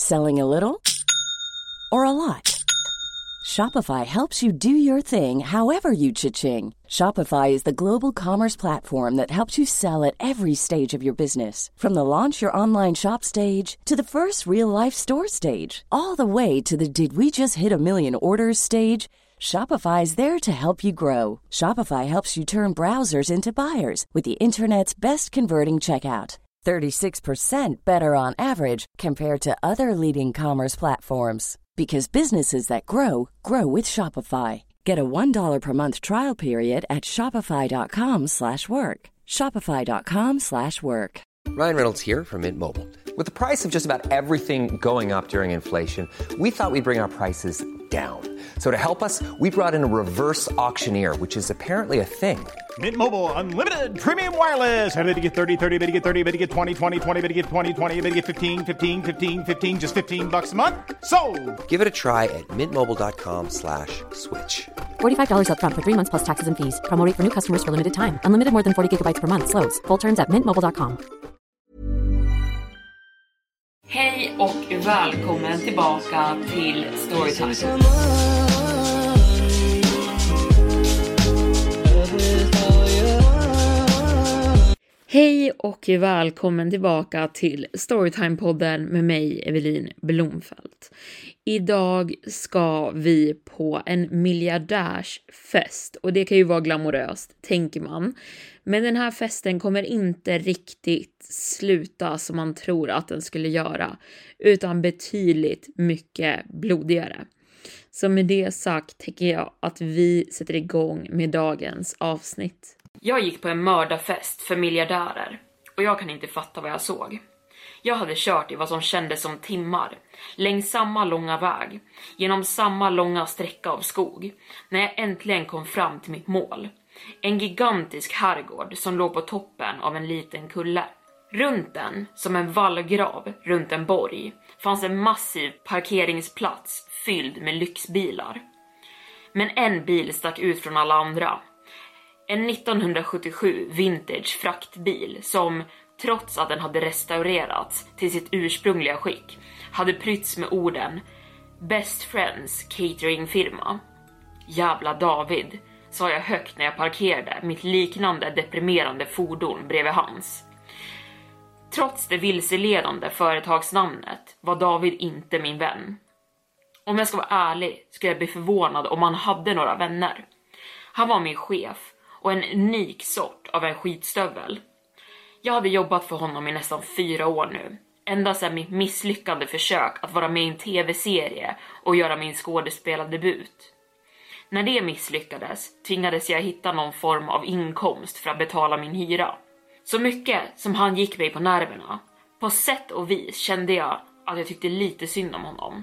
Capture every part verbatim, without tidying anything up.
Selling a little or a lot? Shopify helps you do your thing however you cha-ching. Shopify is the global commerce platform that helps you sell at every stage of your business. From the launch your online shop stage to the first real-life store stage, all the way to the did we just hit a million orders stage. Shopify is there to help you grow. Shopify helps you turn browsers into buyers with the internet's best converting checkout. thirty-six percent better on average compared to other leading commerce platforms. Because businesses that grow, grow with Shopify. Get a one dollar per month trial period at shopify.com slash work. Shopify.com slash work. Ryan Reynolds here from Mint Mobile. With the price of just about everything going up during inflation, we thought we'd bring our prices down. So to help us, we brought in a reverse auctioneer, which is apparently a thing. Mint Mobile Unlimited Premium Wireless. How to get thirty, thirty, how to get thirty, how to get twenty, twenty, twenty, how to get twenty, twenty, how to get fifteen, fifteen, fifteen, fifteen, just fifteen bucks a month? Sold! Give it a try at mintmobile.com slash switch. forty-five dollars up front for three months plus taxes and fees. Promo rate for new customers for limited time. Unlimited more than forty gigabytes per month. Slows full terms at mint mobile dot com. Hej och välkommen tillbaka till Storytime. Hej och välkommen tillbaka till Storytime-podden med mig, Evelin Blomfelt. Idag ska vi på en miljardärsfest och det kan ju vara glamoröst, tänker man. Men den här festen kommer inte riktigt sluta som man tror att den skulle göra, utan betydligt mycket blodigare. Så med det sagt tänker jag att vi sätter igång med dagens avsnitt. Jag gick på en mördarfest för miljardärer och jag kan inte fatta vad jag såg. Jag hade kört i vad som kändes som timmar, längs samma långa väg, genom samma långa sträcka av skog, när jag äntligen kom fram till mitt mål. En gigantisk herrgård som låg på toppen av en liten kulle. Runt den, som en vallgrav runt en borg, fanns en massiv parkeringsplats fylld med lyxbilar. Men en bil stack ut från alla andra. En nittonhundrasjuttiosju vintage fraktbil som, trots att den hade restaurerats till sitt ursprungliga skick, hade prytts med orden Best Friends cateringfirma. Jävla David, sa jag högt när jag parkerade mitt liknande deprimerande fordon bredvid hans. Trots det vilseledande företagsnamnet var David inte min vän. Om jag ska vara ärlig skulle jag bli förvånad om han hade några vänner. Han var min chef och en unik sort av en skitstövel. Jag hade jobbat för honom i nästan fyra år nu. Ända sedan mitt misslyckande försök att vara med i en tv-serie och göra min skådespelardebut. När det misslyckades tvingades jag hitta någon form av inkomst för att betala min hyra. Så mycket som han gick mig på nerverna, på sätt och vis kände jag att jag tyckte lite synd om honom.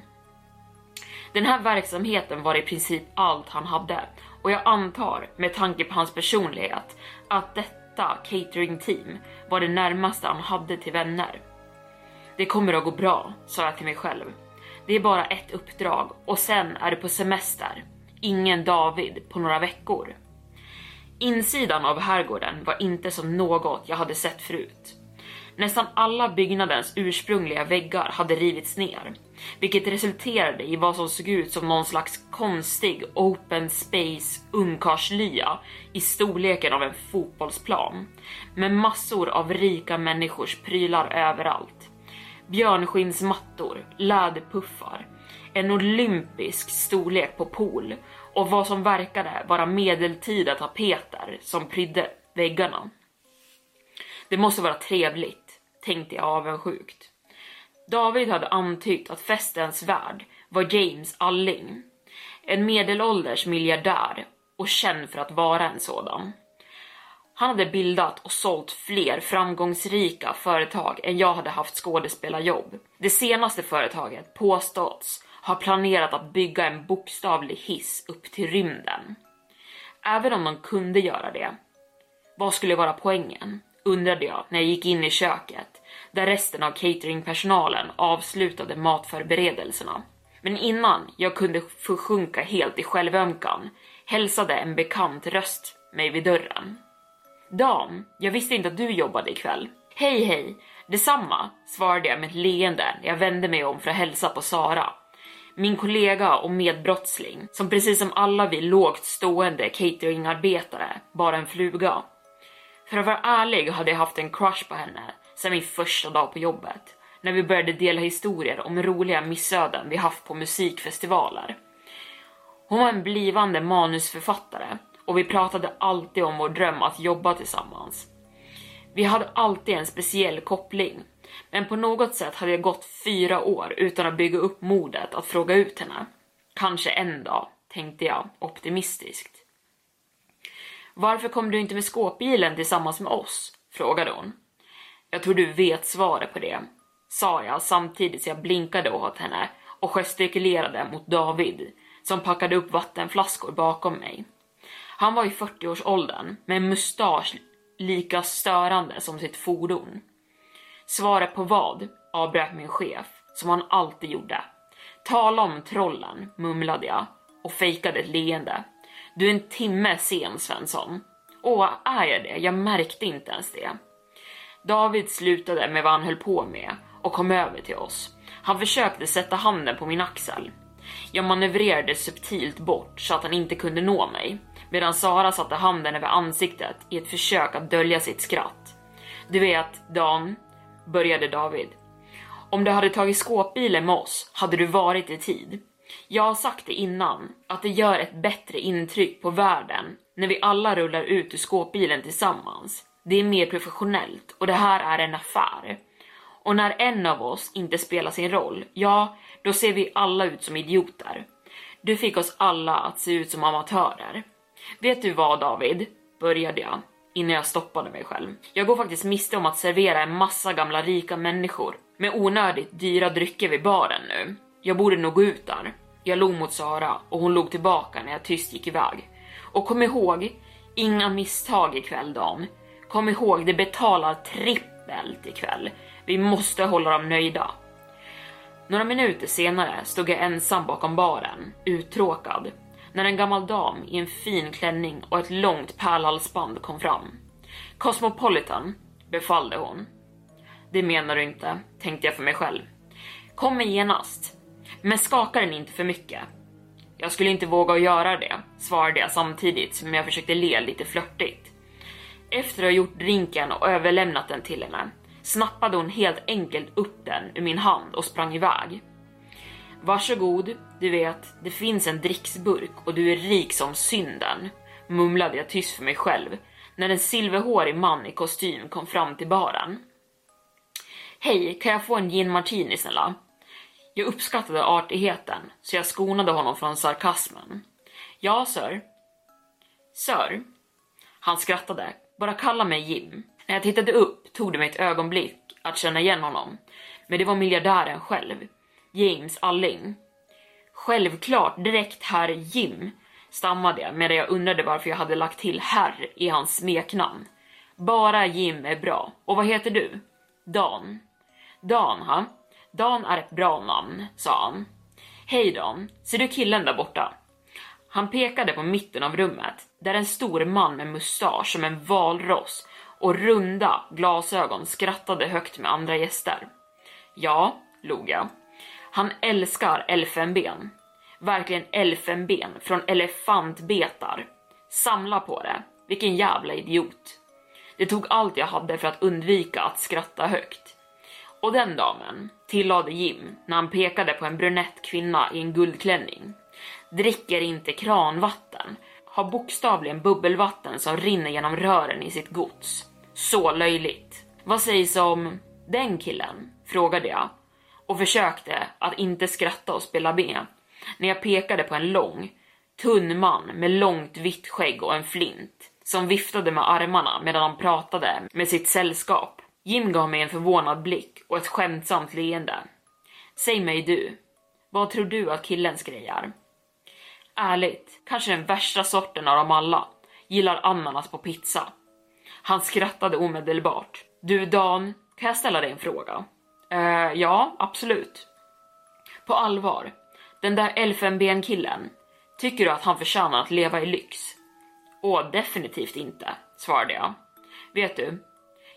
Den här verksamheten var i princip allt han hade, och jag antar, med tanke på hans personlighet, att detta catering-team var det närmaste han hade till vänner. Det kommer att gå bra, sa jag till mig själv. Det är bara ett uppdrag och sen är det på semester. Ingen David på några veckor. Insidan av herrgården var inte som något jag hade sett förut. Nästan alla byggnadens ursprungliga väggar hade rivits ner, vilket resulterade i vad som såg ut som någon slags konstig open space ungkarslya i storleken av en fotbollsplan, med massor av rika människors prylar överallt. Björnskinnsmattor, läderpuffar, en olympisk storlek på pool och vad som verkade vara medeltida tapeter som prydde väggarna. Det måste vara trevligt, tänkte jag avundsjukt. David hade antytt att festens värd var James Alling, en medelålders miljardär och känd för att vara en sådan. Han hade bildat och sålt fler framgångsrika företag än jag hade haft skådespelarjobb. Det senaste företaget, påståtts, har planerat att bygga en bokstavlig hiss upp till rymden. Även om de kunde göra det, vad skulle vara poängen? Undrade jag när jag gick in i köket, där resten av cateringpersonalen avslutade matförberedelserna. Men innan jag kunde försjunka helt i självömkan hälsade en bekant röst mig vid dörren. Dan, jag visste inte att du jobbade ikväll. Hej hej, Detsamma, svarade jag med ett leende när jag vände mig om för att hälsa på Sara. Min kollega och medbrottsling, som precis som alla vi lågt stående cateringarbetare, bara en fluga. För att vara ärlig hade jag haft en crush på henne sedan min första dag på jobbet, när vi började dela historier om roliga missöden vi haft på musikfestivaler. Hon var en blivande manusförfattare och vi pratade alltid om vår dröm att jobba tillsammans. Vi hade alltid en speciell koppling, men på något sätt hade det gått fyra år utan att bygga upp modet att fråga ut henne. Kanske en dag, tänkte jag optimistiskt. Varför kom du inte med skåpbilen tillsammans med oss? Frågade hon. Jag tror du vet svaret på det, sa jag samtidigt som jag blinkade åt henne och gestikulerade mot David, som packade upp vattenflaskor bakom mig. Han var i fyrtioårsåldern med en mustasch lika störande som sitt fordon. Svaret på vad, avbröt min chef, som han alltid gjorde. Tala om trollen, mumlade jag och fejkade ett leende. Du är en timme sen, Svensson. Åh, är jag det? Jag märkte inte ens det. David slutade med vad han höll på med och kom över till oss. Han försökte sätta handen på min axel. Jag manövrerade subtilt bort så att han inte kunde nå mig, medan Sara satte handen över ansiktet i ett försök att dölja sitt skratt. Du vet, Dan, började David. Om du hade tagit skåpbilen med oss hade du varit i tid. Jag har sagt det innan, att det gör ett bättre intryck på världen när vi alla rullar ut ur skåpbilen tillsammans. Det är mer professionellt och det här är en affär. Och när en av oss inte spelar sin roll, ja, då ser vi alla ut som idioter. Du fick oss alla att se ut som amatörer. Vet du vad, David? Började jag, innan jag stoppade mig själv. Jag går faktiskt miste om att servera en massa gamla rika människor med onödigt dyra drycker vid baren nu. Jag borde nog gå ut där. Jag log mot Sara och hon log tillbaka när jag tyst gick iväg. Och kom ihåg, inga misstag ikväll, Dan. Kom ihåg, det betalar trippelt ikväll. Vi måste hålla dem nöjda. Några minuter senare stod jag ensam bakom baren, uttråkad, när en gammal dam i en fin klänning och ett långt pärlhalsband kom fram. Cosmopolitan, befallde hon. Det menar du inte, tänkte jag för mig själv. Kom med genast, men skakar den inte för mycket. Jag skulle inte våga göra det, svarade jag samtidigt som jag försökte le lite flörtigt. Efter att ha gjort drinken och överlämnat den till henne, snappade hon helt enkelt upp den ur min hand och sprang iväg. Varsågod, du vet, det finns en dricksburk och du är rik som synden, mumlade jag tyst för mig själv när en silverhårig man i kostym kom fram till baren. Hej, kan jag få en gin martini snälla? Jag uppskattade artigheten så jag skonade honom från sarkasmen. Ja, sir. Sir? Han skrattade. Bara kalla mig Jim. När jag tittade upp tog det mig ett ögonblick att känna igen honom. Men det var miljardären själv. James Alling. Självklart, direkt herr Jim, stammade jag medan jag undrade varför jag hade lagt till herr i hans smeknamn. Bara Jim är bra. Och vad heter du? Dan. Dan, ha? Dan är ett bra namn, sa han. Hej Dan, ser du killen där borta? Han pekade på mitten av rummet, där en stor man med mustasch som en valross och runda glasögon skrattade högt med andra gäster. Ja, log jag. Han älskar elfenben. Verkligen elfenben från elefantbetar. Samla på det. Vilken jävla idiot. Det tog allt jag hade för att undvika att skratta högt. Och den damen, tillade Jim när han pekade på en brunett kvinna i en guldklänning, dricker inte kranvatten, har bokstavligen bubbelvatten som rinner genom rören i sitt gods. Så löjligt. Vad sägs om den killen? Frågade jag och försökte att inte skratta och spela med när jag pekade på en lång, tunn man med långt vitt skägg och en flint som viftade med armarna medan han pratade med sitt sällskap. Jim gav mig en förvånad blick och ett skämtsamt leende. Säg mig du, vad tror du att killen skrejar? Ärligt, kanske den värsta sorten av dem alla. Gillar ananas på pizza. Han skrattade omedelbart. Du Dan, kan jag ställa dig en fråga? Uh, ja, absolut. På allvar, den där elfenbenkillen, tycker du att han förtjänar att leva i lyx? Åh, definitivt inte, svarade jag. Vet du,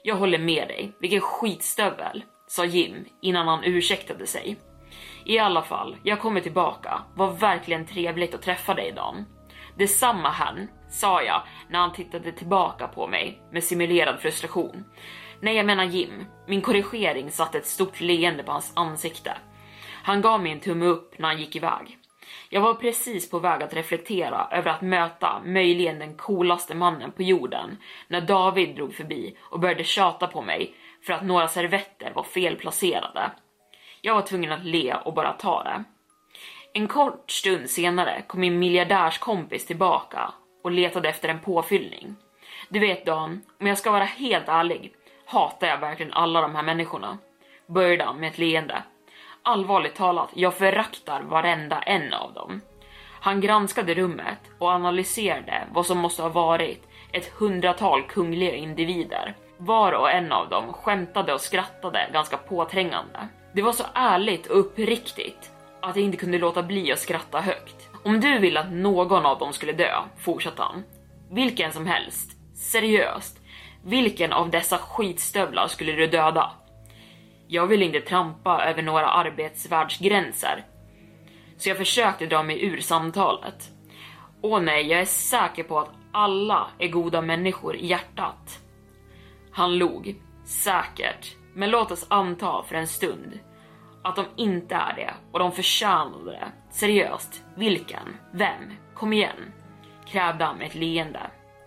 Jag håller med dig, vilken skitstövel, sa Jim innan han ursäktade sig. I alla fall, jag kommer tillbaka. Var verkligen trevligt att träffa dig, Dan. Detsamma han, sa jag när han tittade tillbaka på mig med simulerad frustration. Nej, jag menar Jim. Min korrigering satte ett stort leende på hans ansikte. Han gav mig en tumme upp när han gick iväg. Jag var precis på väg att reflektera över att möta möjligen den coolaste mannen på jorden när David drog förbi och började tjata på mig för att några servetter var felplacerade. Jag var tvungen att le och bara ta det. En kort stund senare kom min miljardärskompis tillbaka och letade efter en påfyllning. Du vet, Dan, om jag ska vara helt ärlig, hatar jag verkligen alla de här människorna. Började han med ett leende. Allvarligt talat, jag föraktar varenda en av dem. Han granskade rummet och analyserade vad som måste ha varit ett hundratal kungliga individer. Var och en av dem skämtade och skrattade ganska påträngande. Det var så ärligt och uppriktigt att jag inte kunde låta bli att skratta högt. Om du vill att någon av dem skulle dö, fortsatte han. Vilken som helst. Seriöst. Vilken av dessa skitstövlar skulle du döda? Jag vill inte trampa över några arbetsvärldsgränser. Så jag försökte dra mig ur samtalet. Åh nej, jag är säker på att alla är goda människor i hjärtat. Han log. Säkert. Men låt oss anta för en stund att de inte är det och de förtjänade det. Seriöst. Vilken? Vem? Kom igen. Krävde han med ett leende.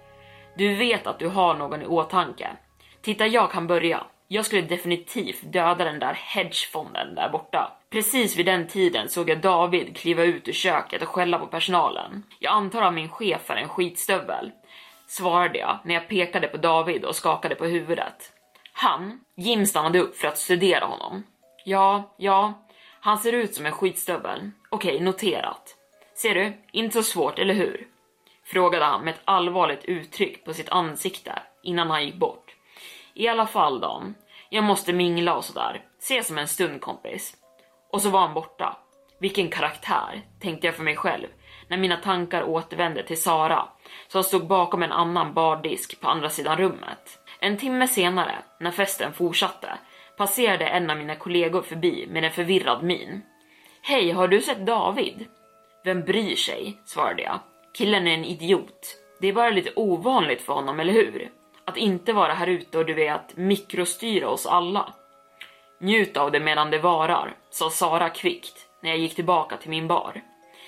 Du vet att du har någon i åtanke. Titta, jag kan börja. Jag skulle definitivt döda den där hedgefonden där borta. Precis vid den tiden såg jag David kliva ut ur köket och skälla på personalen. Jag antar att min chef är en skitstövel, svarade jag när jag pekade på David och skakade på huvudet. Han, Jim, stannade upp för att studera honom. Ja, ja, han ser ut som en skitstövel. Okej, noterat. Ser du, inte så svårt, eller hur? Frågade han med ett allvarligt uttryck på sitt ansikte innan han gick bort. I alla fall då, jag måste mingla och sådär. Ses om en stund, kompis. Och så var han borta. Vilken karaktär, tänkte jag för mig själv när mina tankar återvände till Sara som stod bakom en annan bardisk på andra sidan rummet. En timme senare, när festen fortsatte, passerade en av mina kollegor förbi med en förvirrad min. Hej, har du sett David? Vem bryr sig, svarade jag. Killen är en idiot. Det är bara lite ovanligt för honom, eller hur? Att inte vara här ute och du vet mikrostyra oss alla. Njut av det medan det varar, sa Sara kvickt när jag gick tillbaka till min bar.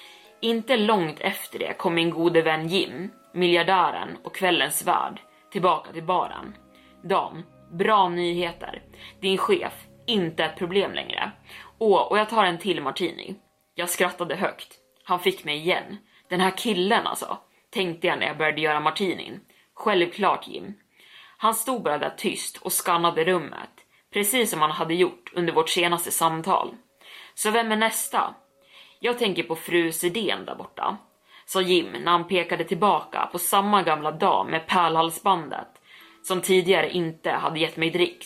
Inte långt efter det kom min gode vän Jim, miljardären och kvällens värd, tillbaka till baren. Dan, bra nyheter. Din chef, inte ett problem längre. Åh, och jag tar en till martini. Jag skrattade högt. Han fick mig igen. Den här killen alltså, tänkte jag när jag började göra martinin. Självklart, Jim. Han stod bara där tyst och skannade rummet, precis som han hade gjort under vårt senaste samtal. Så vem är nästa? Jag tänker på fru Sedén där borta, sa Jim när han pekade tillbaka på samma gamla dam med pärlhalsbandet som tidigare inte hade gett mig dricks.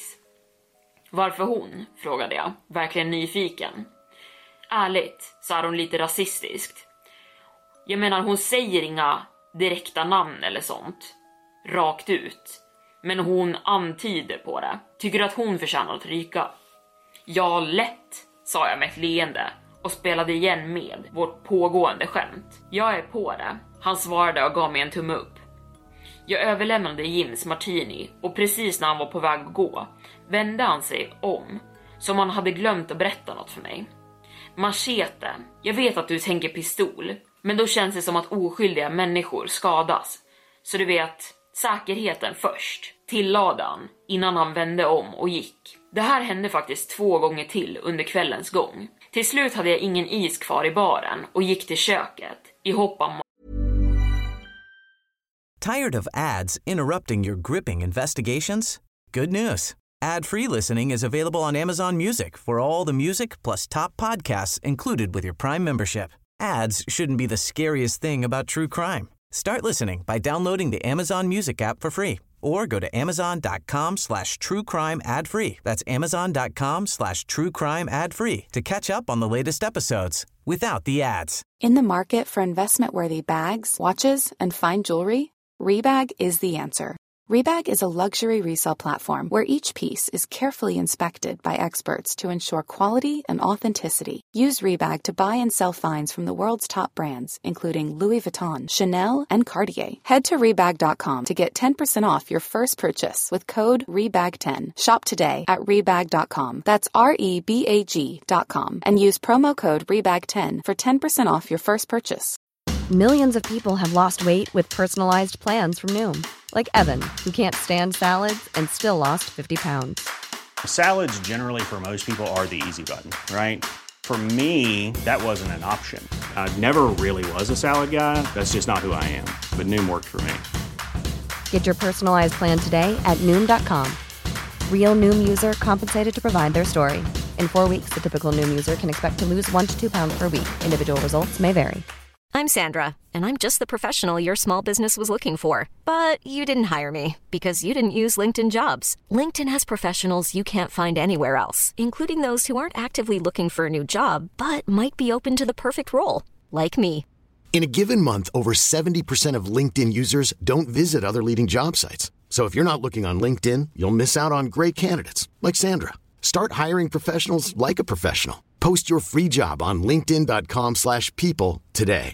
Varför hon? Frågade jag, verkligen nyfiken. Ärligt, sa hon lite rasistiskt. Jag menar, hon säger inga direkta namn eller sånt, rakt ut. Men hon antyder på det. Tycker du att hon förtjänar att ryka? Ja, lätt, sa jag med ett leende och spelade igen med vårt pågående skämt. Jag är på det. Han svarade och gav mig en tumme upp. Jag överlämnade Jims martini och precis när han var på väg att gå vände han sig om, som han hade glömt att berätta något för mig. Machete, jag vet att du tänker pistol, men då känns det som att oskyldiga människor skadas. Så du vet, säkerheten först, tillade han innan han vände om och gick. Det här hände faktiskt två gånger till under kvällens gång. Till slut hade jag ingen is kvar i baren och gick till köket i hopp om... Tired of ads interrupting your gripping investigations? Good news. Ad-free listening is available on Amazon Music for all the music plus top podcasts included with your Prime membership. Ads shouldn't be the scariest thing about true crime. Start listening by downloading the Amazon Music app for free or go to amazon.com slash true crime ad free. That's amazon.com slash true crime ad free to catch up on the latest episodes without the ads. In the market for investment-worthy bags, watches, and fine jewelry, Rebag is the answer. Rebag is a luxury resale platform where each piece is carefully inspected by experts to ensure quality and authenticity. Use Rebag to buy and sell finds from the world's top brands, including Louis Vuitton, Chanel, and Cartier. Head to Rebag dot com to get ten percent off your first purchase with code R E B A G ten. Shop today at Rebag dot com. That's R E B A G dot com. And use promo code R E B A G ten for ten percent off your first purchase. Millions of people have lost weight with personalized plans from Noom. Like Evan, who can't stand salads and still lost fifty pounds. Salads generally for most people are the easy button, right? For me, that wasn't an option. I never really was a salad guy. That's just not who I am. But Noom worked for me. Get your personalized plan today at Noom dot com. Real Noom user compensated to provide their story. In four weeks, the typical Noom user can expect to lose one to two pounds per week. Individual results may vary. I'm Sandra, and I'm just the professional your small business was looking for. But you didn't hire me because you didn't use LinkedIn Jobs. LinkedIn has professionals you can't find anywhere else, including those who aren't actively looking for a new job, but might be open to the perfect role, like me. In a given month, over seventy percent of LinkedIn users don't visit other leading job sites. So if you're not looking on LinkedIn, you'll miss out on great candidates like Sandra. Start hiring professionals like a professional. Post your free job on linkedin dot com slash people today.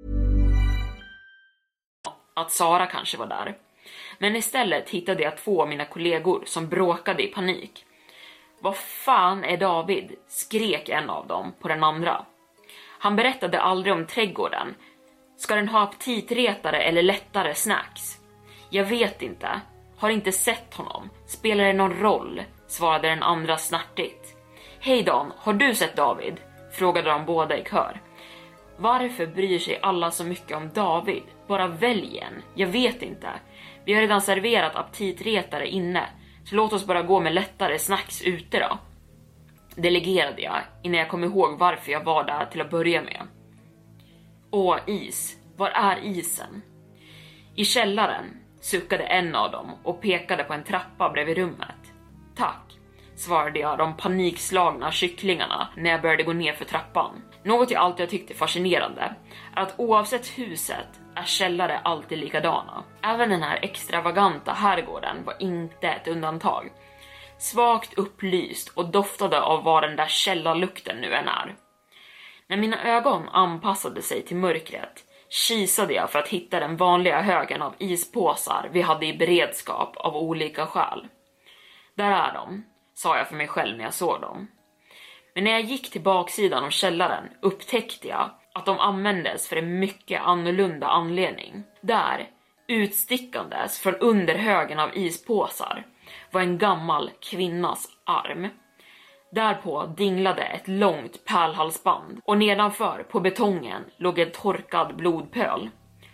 Att Sara kanske var där. Men istället hittade jag två av mina kollegor som bråkade i panik. Vad fan är David? Skrek en av dem på den andra. Han berättade aldrig om trädgården. Ska den ha aptitretare eller lättare snacks? Jag vet inte. Har inte sett honom. Spelar det någon roll? Svarade den andra snartigt. Hej Dan, har du sett David? Frågade de båda i kör. Varför bryr sig alla så mycket om David? Bara välj en. Jag vet inte. Vi har redan serverat aptitretare inne. Så låt oss bara gå med lättare snacks ute då. Delegerade jag innan jag kom ihåg varför jag var där till att börja med. Åh, is. Var är isen? I källaren suckade en av dem och pekade på en trappa bredvid rummet. Tack, svarade jag de panikslagna kycklingarna när jag började gå ner för trappan. Något jag alltid tyckte fascinerande är att oavsett huset är källare alltid likadana. Även den här extravaganta herrgården var inte ett undantag. Svagt upplyst och doftade av vad den där källarlukten nu än är. När mina ögon anpassade sig till mörkret kisade jag för att hitta den vanliga högen av ispåsar vi hade i beredskap av olika skäl. Där är de, sa jag för mig själv när jag såg dem. Men när jag gick till baksidan av källaren upptäckte jag att de användes för en mycket annorlunda anledning. Där, utstickandes från under högen av ispåsar, var en gammal kvinnas arm. Därpå dinglade ett långt pärlhalsband och nedanför på betongen låg en torkad blodpöl.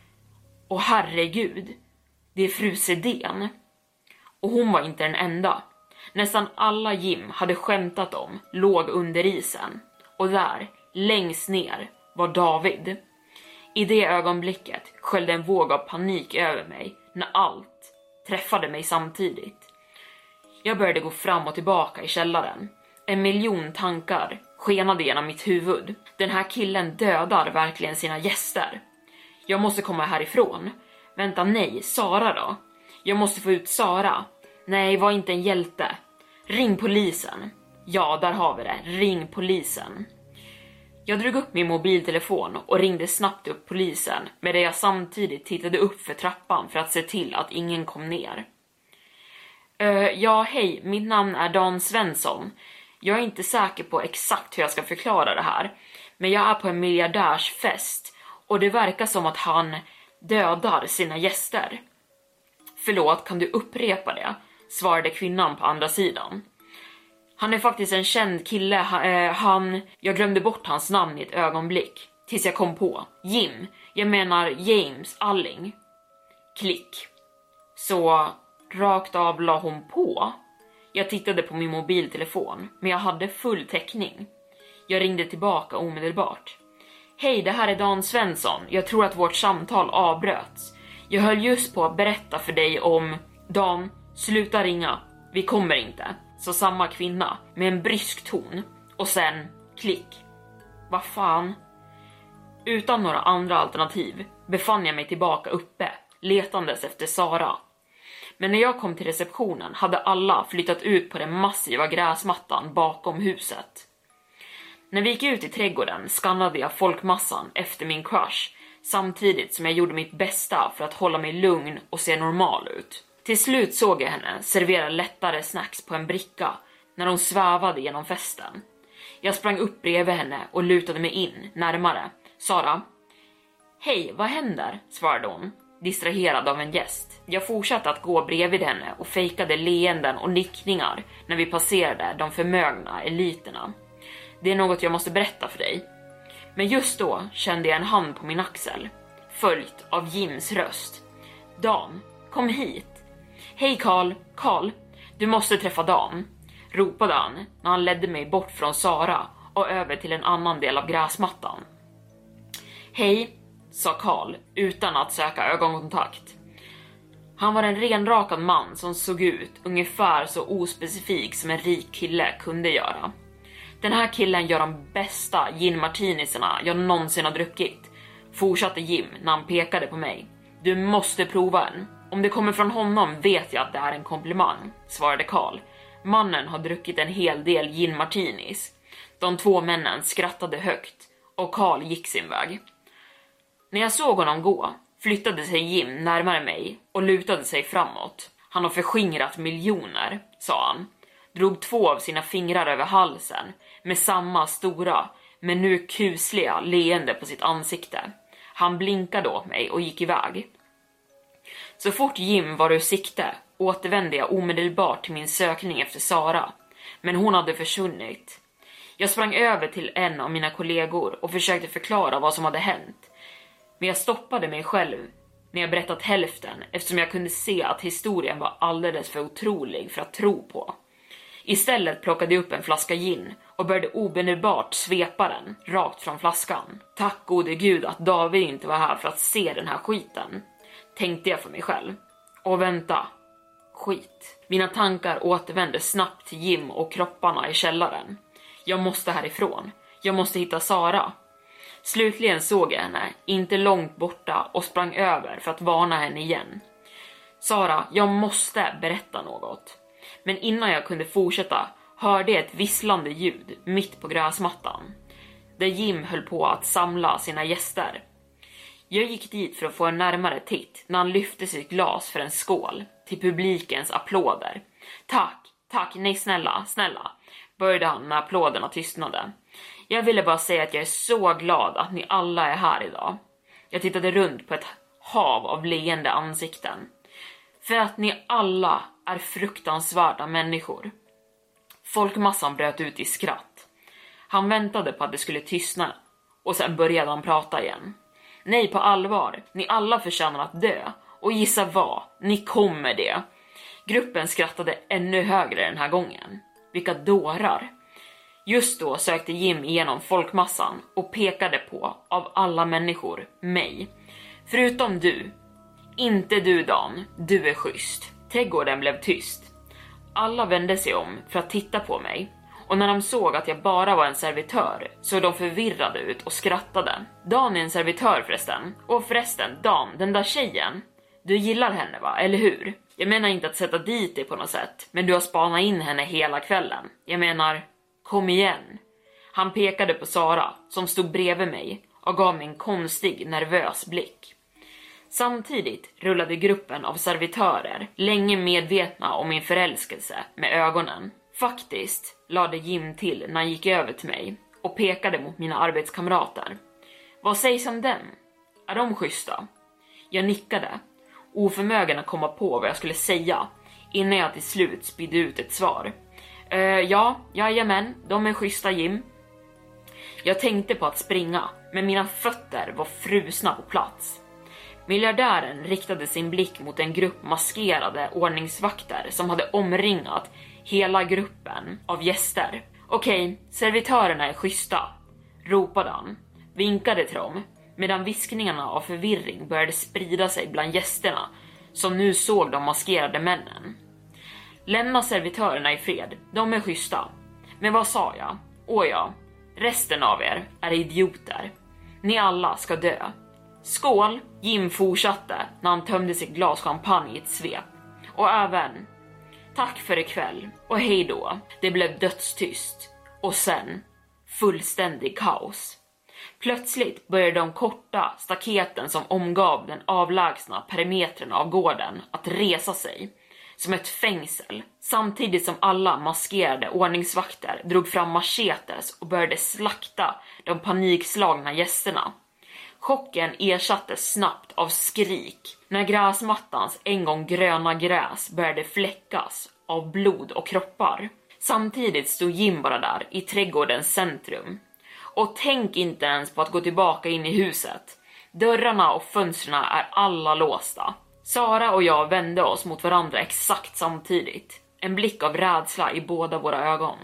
Och herregud, det är fru Sedén. Och hon var inte den enda. Nästan alla Jim hade skämtat om låg under isen. Och där, längst ner, var David. I det ögonblicket sköljde en våg av panik över mig när allt träffade mig samtidigt. Jag började gå fram och tillbaka i källaren. En miljon tankar skenade genom mitt huvud. Den här killen dödar verkligen sina gäster. Jag måste komma härifrån. Vänta, nej, Sara då? Jag måste få ut Sara. Nej, var inte en hjälte. Ring polisen. Ja, där har vi det. Ring polisen. Jag drog upp min mobiltelefon och ringde snabbt upp polisen, medan jag samtidigt tittade upp för trappan för att se till att ingen kom ner. Uh, ja, hej, mitt namn är Dan Svensson. Jag är inte säker på exakt hur jag ska förklara det här, men jag är på en miljardärsfest och det verkar som att han dödar sina gäster. Förlåt, kan du upprepa det? Svarade kvinnan på andra sidan. Han är faktiskt en känd kille, han... Jag glömde bort hans namn i ett ögonblick, tills jag kom på. Jim, jag menar James Alling. Klick. Så rakt av la hon på. Jag tittade på min mobiltelefon, men jag hade full täckning. Jag ringde tillbaka omedelbart. Hej, det här är Dan Svensson. Jag tror att vårt samtal avbröts. Jag höll just på att berätta för dig om... Dan, sluta ringa. Vi kommer inte. Så samma kvinna med en brysk ton. Och sen, klick. Vad fan? Utan några andra alternativ befann jag mig tillbaka uppe, letandes efter Sara. Men när jag kom till receptionen hade alla flyttat ut på den massiva gräsmattan bakom huset. När vi gick ut i trädgården skannade jag folkmassan efter min crush, samtidigt som jag gjorde mitt bästa för att hålla mig lugn och se normal ut. Till slut såg jag henne servera lättare snacks på en bricka när hon svävade genom festen. Jag sprang upp bredvid henne och lutade mig in närmare. Sara, hej, vad händer? Svarade hon, distraherad av en gäst. Jag fortsatte att gå bredvid henne och fejkade leenden och nickningar när vi passerade de förmögna eliterna. Det är något jag måste berätta för dig. Men just då kände jag en hand på min axel, följt av Jims röst. Dan, kom hit. Hej Karl, Karl, du måste träffa Dan, ropade han när han ledde mig bort från Sara och över till en annan del av gräsmattan. Hej, sa Karl utan att söka ögonkontakt. Han var en renrakad man som såg ut ungefär så ospecifik som en rik kille kunde göra. Den här killen gör de bästa gin martinisarna jag någonsin har druckit, fortsatte Jim när han pekade på mig. Du måste prova en. Om det kommer från honom vet jag att det är en komplimang, svarade Karl. Mannen har druckit en hel del gin martinis. De två männen skrattade högt och Karl gick sin väg. När jag såg honom gå flyttade sig Jim närmare mig och lutade sig framåt. Han har förskingrat miljoner, sa han. Drog två av sina fingrar över halsen med samma stora, men nu kusliga leende på sitt ansikte. Han blinkade åt mig och gick iväg. Så fort Jim var ur sikte återvände jag omedelbart till min sökning efter Sara, men hon hade försvunnit. Jag sprang över till en av mina kollegor och försökte förklara vad som hade hänt. Men jag stoppade mig själv när jag berättat hälften, eftersom jag kunde se att historien var alldeles för otrolig för att tro på. Istället plockade jag upp en flaska gin och började omedelbart svepa den rakt från flaskan. Tack gode gud att David inte var här för att se den här skiten, tänkte jag för mig själv. Och vänta, skit. Mina tankar återvände snabbt till Jim och kropparna i källaren. Jag måste härifrån. Jag måste hitta Sara. Slutligen såg jag henne, inte långt borta, och sprang över för att varna henne igen. Sara, jag måste berätta något. Men innan jag kunde fortsätta hörde jag ett visslande ljud mitt på gräsmattan, där Jim höll på att samla sina gäster. Jag gick dit för att få en närmare titt när han lyfte sitt glas för en skål till publikens applåder. Tack, tack, nej snälla, snälla, började han när applåderna tystnade. Jag ville bara säga att jag är så glad att ni alla är här idag. Jag tittade runt på ett hav av leende ansikten. För att ni alla är fruktansvärda människor. Folkmassan bröt ut i skratt. Han väntade på att det skulle tystna och sen började han prata igen. Nej, på allvar, ni alla förtjänar att dö. Och gissa vad, ni kommer det. Gruppen skrattade ännu högre den här gången. Vilka dårar. Just då sökte Jim igenom folkmassan och pekade på, av alla människor, mig. Förutom du. Inte du Dan, du är schysst. Trädgården blev tyst. Alla vände sig om för att titta på mig. Och när de såg att jag bara var en servitör såg de förvirrade ut och skrattade. Dan är en servitör förresten. Och förresten, Dan, den där tjejen. Du gillar henne va, eller hur? Jag menar inte att sätta dit dig på något sätt. Men du har spanat in henne hela kvällen. Jag menar, kom igen. Han pekade på Sara som stod bredvid mig och gav mig en konstig, nervös blick. Samtidigt rullade gruppen av servitörer, länge medvetna om min förälskelse, med ögonen. Faktiskt, lade Jim till när han gick över till mig och pekade mot mina arbetskamrater. Vad sägs om dem? Är de schyssta? Jag nickade, oförmögen att komma på vad jag skulle säga, innan jag till slut spydde ut ett svar. Uh, ja, jajamän, de är schyssta Jim. Jag tänkte på att springa, men mina fötter var frusna på plats. Miljardären riktade sin blick mot en grupp maskerade ordningsvakter som hade omringat hela gruppen av gäster. Okej, servitörerna är schyssta, ropade han, vinkade till dem, medan viskningarna av förvirring började sprida sig bland gästerna som nu såg de maskerade männen. Lämna servitörerna i fred, de är schyssta. Men vad sa jag? Åh ja, resten av er är idioter. Ni alla ska dö. Skål! Jim fortsatte när han tömde sitt glas champagne i ett svep. Och även tack för ikväll och hej då. Det blev dödstyst. Och sen fullständig kaos. Plötsligt började de korta staketen som omgav den avlägsna perimetern av gården att resa sig som ett fängsel, samtidigt som alla maskerade ordningsvakter drog fram machetes och började slakta de panikslagna gästerna. Chocken ersattes snabbt av skrik när gräsmattans en gång gröna gräs började fläckas av blod och kroppar. Samtidigt stod Jim bara där i trädgårdens centrum. Och tänk inte ens på att gå tillbaka in i huset. Dörrarna och fönstren är alla låsta. Sara och jag vände oss mot varandra exakt samtidigt. En blick av rädsla i båda våra ögon.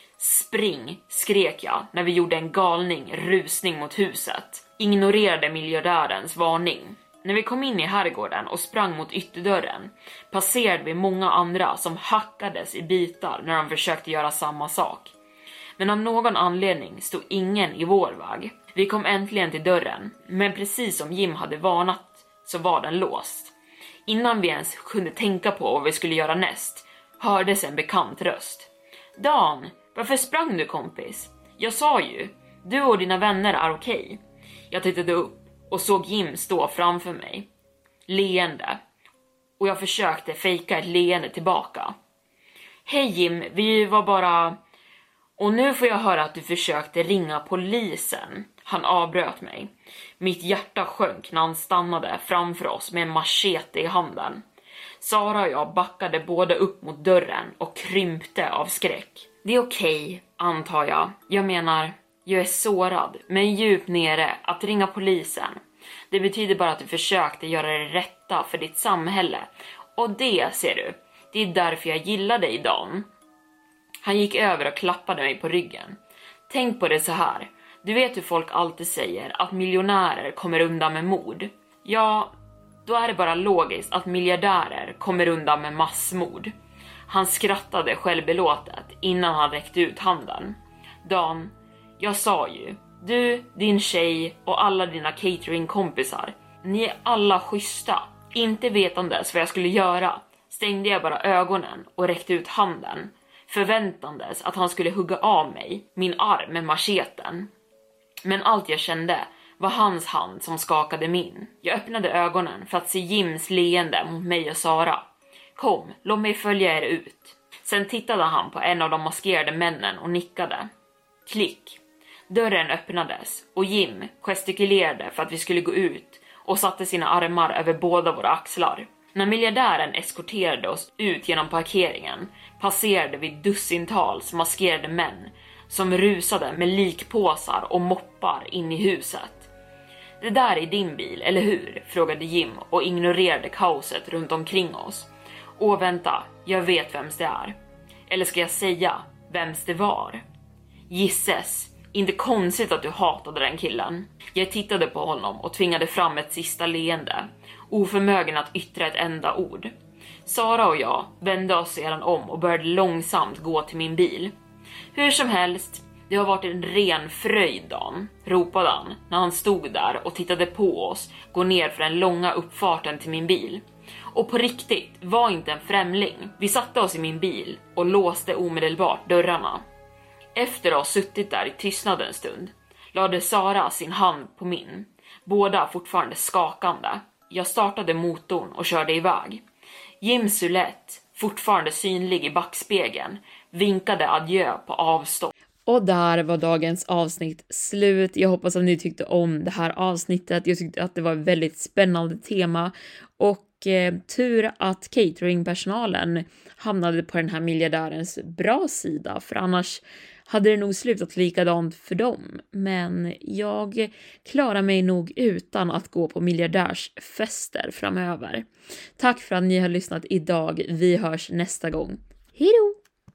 Spring, skrek jag när vi gjorde en galning rusning mot huset. Ignorerade miljardärens varning. När vi kom in i herrgården och sprang mot ytterdörren passerade vi många andra som hackades i bitar när de försökte göra samma sak. Men av någon anledning stod ingen i vår väg. Vi kom äntligen till dörren, men precis som Jim hade varnat så var den låst. Innan vi ens kunde tänka på vad vi skulle göra näst hördes en bekant röst. Dan, varför sprang du kompis? Jag sa ju, du och dina vänner är okej. Jag tittade upp och såg Jim stå framför mig, leende, och jag försökte fejka ett leende tillbaka. Hej Jim, vi var bara... Och nu får jag höra att du försökte ringa polisen. Han avbröt mig. Mitt hjärta sjönk när han stannade framför oss med en machete i handen. Sara och jag backade båda upp mot dörren och krympte av skräck. Det är okej, antar jag. Jag menar, jag är sårad, men djupt nere. Att ringa polisen, det betyder bara att du försökte göra det rätta för ditt samhälle. Och det, ser du, det är därför jag gillar dig, Dan. Han gick över och klappade mig på ryggen. Tänk på det så här. Du vet hur folk alltid säger att miljonärer kommer undan med mord. Ja, då är det bara logiskt att miljardärer kommer undan med massmord. Han skrattade självbelåtet innan han räckte ut handen. Dan, jag sa ju, du, din tjej och alla dina cateringkompisar, ni är alla schyssta. Inte vetandes vad jag skulle göra stängde jag bara ögonen och räckte ut handen, förväntandes att han skulle hugga av mig min arm med macheten. Men allt jag kände var hans hand som skakade min. Jag öppnade ögonen för att se Jims leende mot mig och Sara. Kom, låt mig följa er ut. Sen tittade han på en av de maskerade männen och nickade. Klick. Dörren öppnades och Jim gestikulerade för att vi skulle gå ut och satte sina armar över båda våra axlar. När miljardären eskorterade oss ut genom parkeringen passerade vi dussintals maskerade män som rusade med likpåsar och moppar in i huset. Det där är din bil, eller hur? Frågade Jim och ignorerade kaoset runt omkring oss. Åh, vänta, jag vet vems det är. Eller ska jag säga vems det var? Gisses, inte konstigt att du hatade den killen. Jag tittade på honom och tvingade fram ett sista leende, oförmögen att yttra ett enda ord. Sara och jag vände oss sedan om och började långsamt gå till min bil. Hur som helst, det har varit en ren fröjd, Dan, ropade han när han stod där och tittade på oss gå ner för den långa uppfarten till min bil. Och på riktigt var inte en främling. Vi satte oss i min bil och låste omedelbart dörrarna. Efter att ha suttit där i tystnad en stund lade Sara sin hand på min, båda fortfarande skakande. Jag startade motorn och körde iväg. Jims silhuett, fortfarande synlig i backspegeln, vinkade adjö på avstånd. Och där var dagens avsnitt slut. Jag hoppas att ni tyckte om det här avsnittet. Jag tyckte att det var ett väldigt spännande tema. Och eh, tur att cateringpersonalen hamnade på den här miljardärens bra sida. För annars hade det nog slutat likadant för dem. Men jag klarar mig nog utan att gå på miljardärsfester framöver. Tack för att ni har lyssnat idag. Vi hörs nästa gång. Hej då!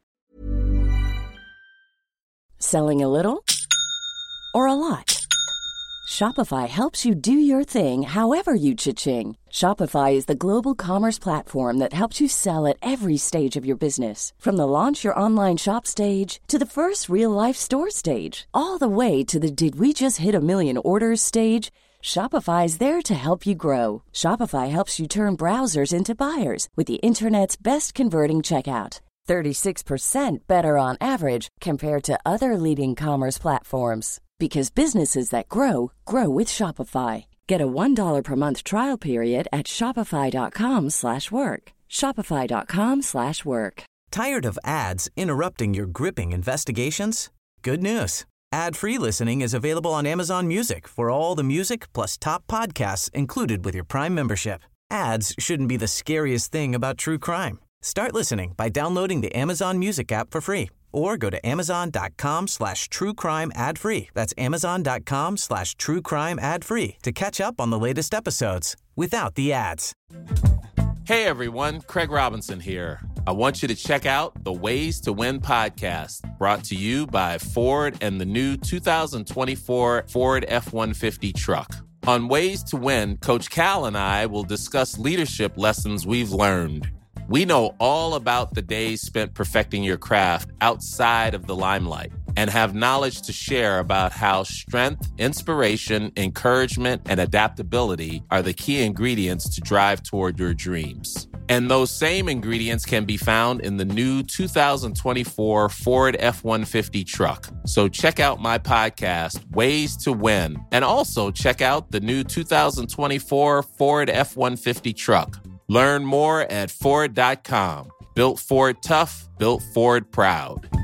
Selling a little or a lot? Shopify helps you do your thing however you cha-ching. Shopify is the global commerce platform that helps you sell at every stage of your business. From the launch your online shop stage to the first real life store stage, all the way to the did we just hit a million orders stage. Shopify is there to help you grow. Shopify helps you turn browsers into buyers with the internet's best converting checkout. thirty-six percent better on average compared to other leading commerce platforms. Because businesses that grow, grow with Shopify. Get a one dollar per month trial period at shopify.com slash work. Shopify.com slash work. Tired of ads interrupting your gripping investigations? Good news. Ad-free listening is available on Amazon Music for all the music plus top podcasts included with your Prime membership. Ads shouldn't be the scariest thing about true crime. Start listening by downloading the Amazon Music app for free or go to amazon.com slash true crime ad free. That's amazon.com slash true crime ad free to catch up on the latest episodes without the ads. Hey everyone, Craig Robinson here. I want you to check out the Ways to Win podcast, brought to you by Ford and the new two thousand twenty-four Ford F one fifty truck. On Ways to Win, Coach Cal and I will discuss leadership lessons we've learned. We know all about the days spent perfecting your craft outside of the limelight and have knowledge to share about how strength, inspiration, encouragement, and adaptability are the key ingredients to drive toward your dreams. And those same ingredients can be found in the new two thousand twenty-four Ford F one fifty truck. So check out my podcast, Ways to Win, and also check out the new two thousand twenty-four Ford F one fifty truck. Learn more at Ford dot com. Built Ford tough, built Ford proud.